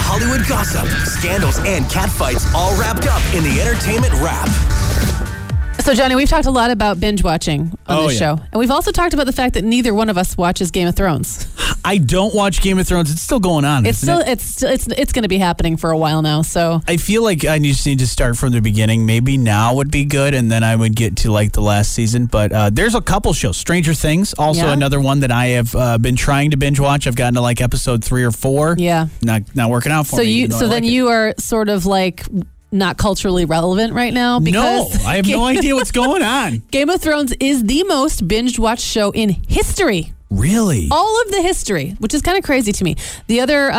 Hollywood gossip, scandals, and catfights all wrapped up in the Entertainment Wrap. So, Johnny, we've talked a lot about binge watching on this show. And we've also talked about the fact that neither one of us watches Game of Thrones. I don't watch Game of Thrones. It's still going on. It's going to be happening for a while now. So I feel like I just need to start from the beginning. Maybe now would be good, and then I would get to like the last season. But there's a couple shows. Stranger Things, also another one that I have been trying to binge watch. I've gotten to like episode 3 or 4. Yeah, not working out for me. So then you are sort of like not culturally relevant right now because I have no idea what's going on. Game of Thrones is the most binge watched show in history. Really? All of the history, which is kind of crazy to me. The other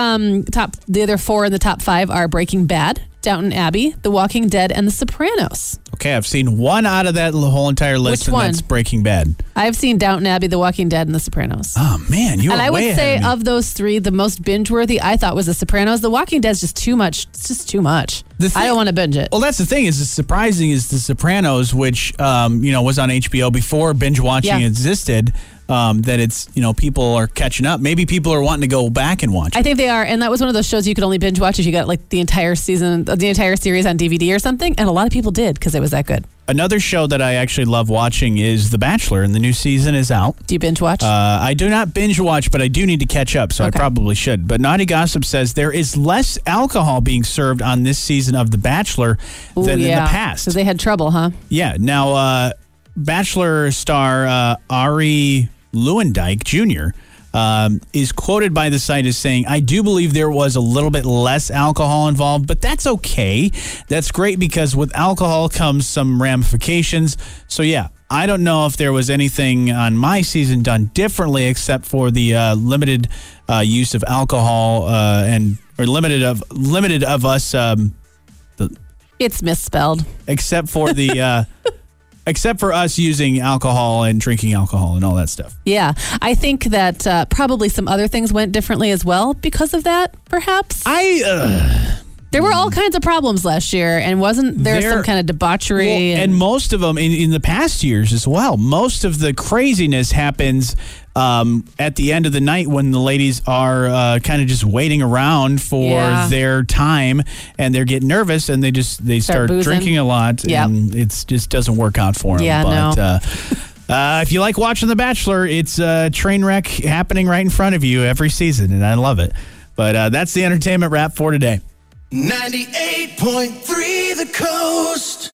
4 in the top 5 are Breaking Bad, Downton Abbey, The Walking Dead, and The Sopranos. Okay, I've seen one out of that whole entire list, Which one? That's Breaking Bad. I've seen Downton Abbey, The Walking Dead, and The Sopranos. Oh, man, you were way ahead of me. And I would say of those 3, the most binge-worthy I thought was The Sopranos. The Walking Dead is just too much. It's just too much. I don't want to binge it. Well, that's the thing. Is surprising is The Sopranos, which was on HBO before binge watching existed. That it's, people are catching up. Maybe people are wanting to go back and watch it. I think they are. And that was one of those shows you could only binge watch if you got like the entire season, the entire series on DVD or something. And a lot of people did because it was that good. Another show that I actually love watching is The Bachelor, and the new season is out. Do you binge watch? I do not binge watch, but I do need to catch up, so I probably should. But Naughty Gossip says there is less alcohol being served on this season of The Bachelor than in the past. Because they had trouble, huh? Yeah. Now, Bachelor star Ari Lewandijk Jr. Is quoted by the site as saying, I do believe there was a little bit less alcohol involved, but that's okay. That's great because with alcohol comes some ramifications. So, yeah, I don't know if there was anything on my season done differently except for the limited use of alcohol or limited of us. It's misspelled. Except for the... Except for us using alcohol and drinking alcohol and all that stuff. Yeah. I think that probably some other things went differently as well because of that, perhaps. There were all kinds of problems last year, and wasn't there some kind of debauchery? And most of them in the past years as well. Most of the craziness happens at the end of the night when the ladies are kind of just waiting around for their time, and they get nervous and they start drinking a lot, and it just doesn't work out for them. Yeah, but, if you like watching The Bachelor, it's a train wreck happening right in front of you every season, and I love it. But that's the Entertainment Wrap for today. 98.3 The Coast.